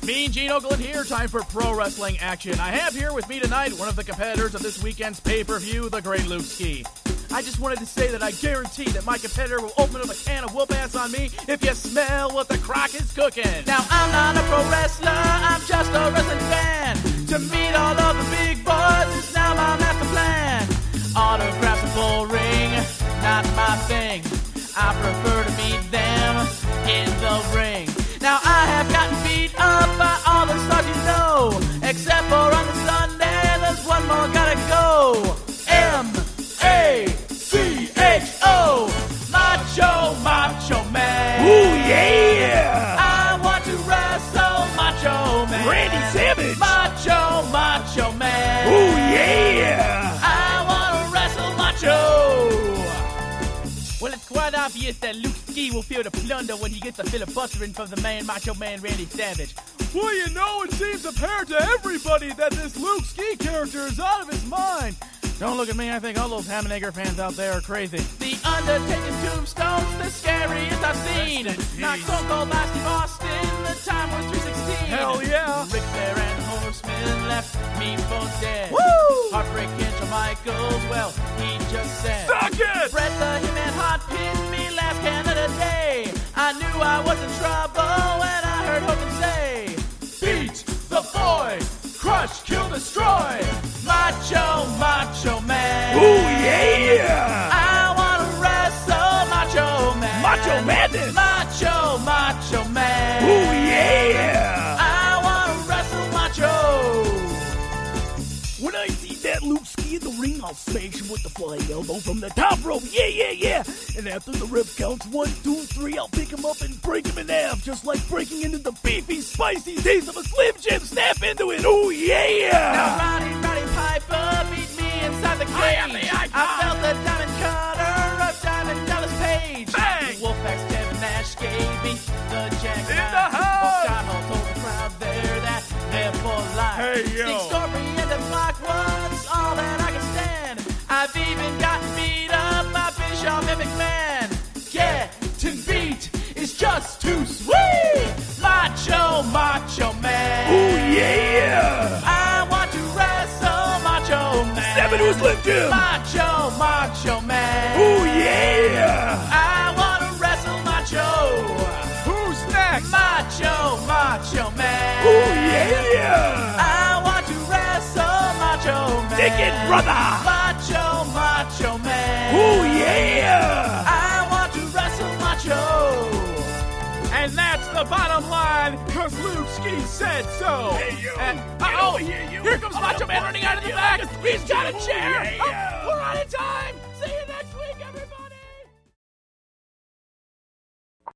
Mean Gene Okerlund here, time for pro wrestling action. I have here with me tonight one of the competitors of this weekend's pay-per-view, the great Luke Ski. I just wanted to say that I guarantee that my competitor will open up a can of whoop-ass on me if you smell what the crock is cooking. Now, I'm not a pro wrestler, I'm just a wrestling fan. To meet all of the big boys is now my master plan. Autographs and bull ring, not my thing. I prefer to meet them in the ring. Now I have gotten beat up by all the stars you know, except for on the Sunday, there's one more gotta go. M-A-C-H-O, Macho Man. Ooh, yeah! I want to wrestle Macho Man. Randy Savage. Macho Man. Ooh, yeah! I want to wrestle Macho. Well, it's quite obvious that Luke Ski will feel the plunder when he gets a filibustering from the man Macho Man Randy Savage. Well, you know, it seems apparent to everybody that this Luke Ski character is out of his mind. Don't look at me, I think all those Hammenager fans out there are crazy. The Undertaker's tombstone's the scariest I've seen. Not Stone Cold Steve Austin, the time was 316. Hell yeah. Ric Flair and Horseman left me for dead. Woo! Heartbreak Shawn Michaels, well, he just said, Suck it! Bret the Hitman Hart pinned me last Canada Day. I knew I was in trouble when I heard Hogan say, beat the boy, crush, kill, destroy, Macho Man. Ooh, yeah! I want to wrestle Macho Man. Macho Madness! Macho Man. Ooh, yeah! I want to wrestle Macho. When I see that Luke Ski in the ring, I'll smash him with the flying elbow from the top rope. Yeah! And after the ref counts 1, 2, 3, I'll pick him up and break him in half, just like breaking into the beefy, spicy taste of a Slim Jim. Snap into it. Ooh, yeah! Now Roddy Piper beat me inside the cage. I felt the diamond cutter of Diamond Dallas Page. Bang! Wolfpack's Kevin Nash gave me the jackknife. In the house! Scott Hall told the crowd there that they're for life. Hey, yo! Sting Scorpion and the Block was all that I can stand. I've even gotten beat up by Bischoff and McMahon. Getting beat is just too sweet. Macho Man. Ooh, yeah! I want to wrestle Macho Man. Step into his Slim Jim! Macho Man. Ooh, yeah! I want to wrestle Macho. Who's next? Macho Man. Ooh, yeah! I want to wrestle Macho Man. Dig it, brother! Macho Man. Ooh, yeah! I want to wrestle Macho. And that's the bottom line, because Luke Ski said so. Hey, yo. And, Get over here, you. Here comes Macho Man running out of the back. He's got a chair.